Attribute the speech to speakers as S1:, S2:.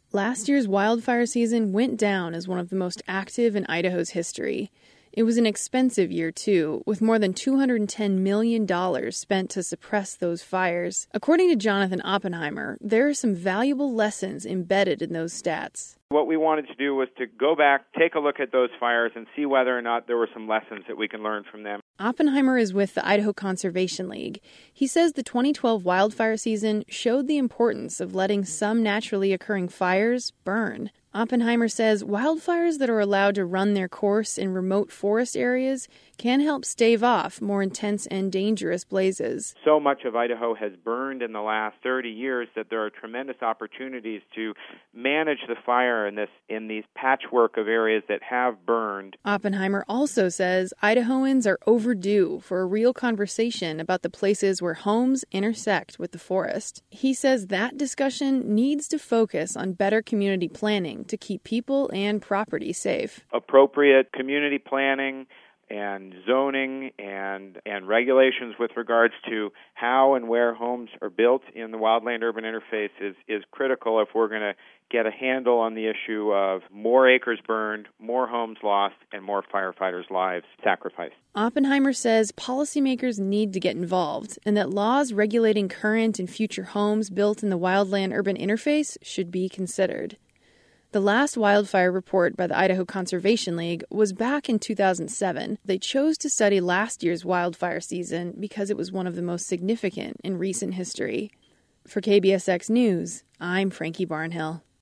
S1: Last year's wildfire season went down as one of the most active in Idaho's history. It was an expensive year, too, with more than $210 million spent to suppress those fires. According to Jonathan Oppenheimer, there are some valuable lessons embedded in those stats.
S2: What we wanted to do was to go back, take a look at those fires, and see whether or not there were some lessons that we can learn from them.
S1: Oppenheimer is with the Idaho Conservation League. He says the 2012 wildfire season showed the importance of letting some naturally occurring fires burn. Oppenheimer says wildfires that are allowed to run their course in remote forest areas can help stave off more intense and dangerous blazes.
S2: So much of Idaho has burned in the last 30 years that there are tremendous opportunities to manage the fire in these patchwork of areas that have burned.
S1: Oppenheimer also says Idahoans are overdue for a real conversation about the places where homes intersect with the forest. He says that discussion needs to focus on better community planning to keep people and property safe.
S2: Appropriate community planning and zoning and regulations with regards to how and where homes are built in the wildland-urban interface is critical if we're going to get a handle on the issue of more acres burned, more homes lost, and more firefighters' lives sacrificed.
S1: Oppenheimer says policymakers need to get involved and that laws regulating current and future homes built in the wildland-urban interface should be considered. The last wildfire report by the Idaho Conservation League was back in 2007. They chose to study last year's wildfire season because it was one of the most significant in recent history. For KBSX News, I'm Frankie Barnhill.